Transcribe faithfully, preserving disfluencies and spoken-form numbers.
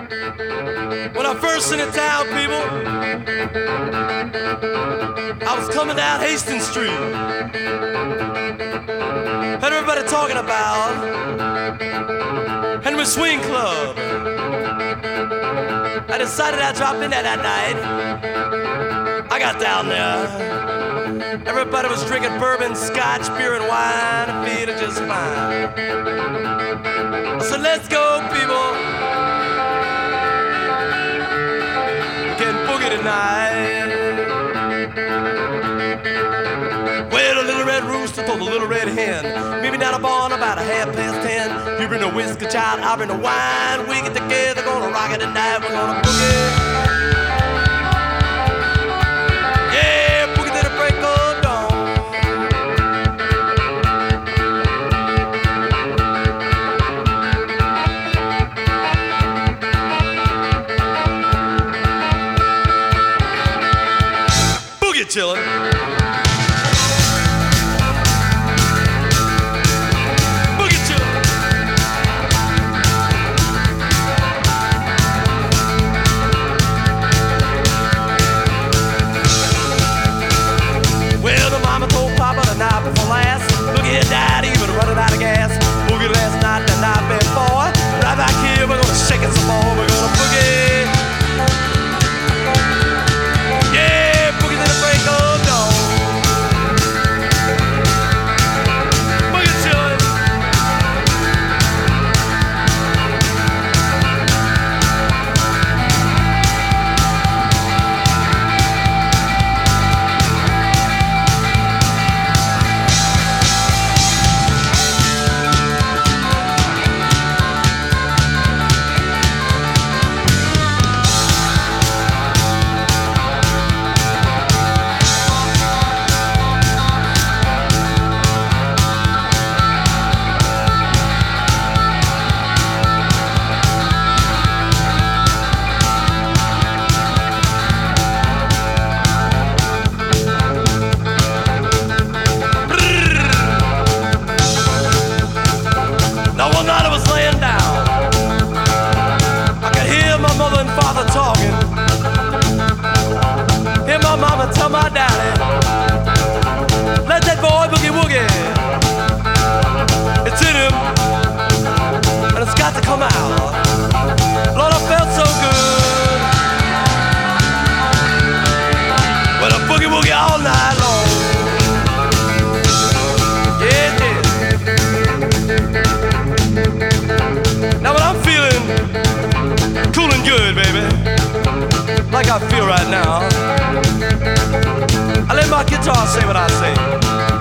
When I first in the town, people, I was coming down Hastings Street. Heard everybody talking about Henry Swing Club. I decided I'd drop in there that night. I got down there. Everybody was drinking bourbon, scotch, beer, and wine, and feeling just fine. So let's go, people. We can boogie tonight. Well, the little red rooster told the little red hen, meet me down the barn about a half past ten. You bring the whiskey, child, I bring the wine. We get together, gonna rock it tonight. We're gonna boogie. Yeah, boogie till the break of dawn. Boogie chillin'. Daddy, but running out of gas. Boogie last night, the night before. Right back here, we're gonna shake it some more. We're gonna boogie. Yeah, boogie till the break of dawn. Boogie chillin'. Tell my daddy, let that boy boogie woogie. It's in him, and it's got to come out. Lord, I felt so good when I boogie woogie all night long. Yeah, yeah. Now when I'm feeling cool and good, baby, like I feel right now, I let my guitar say what I say.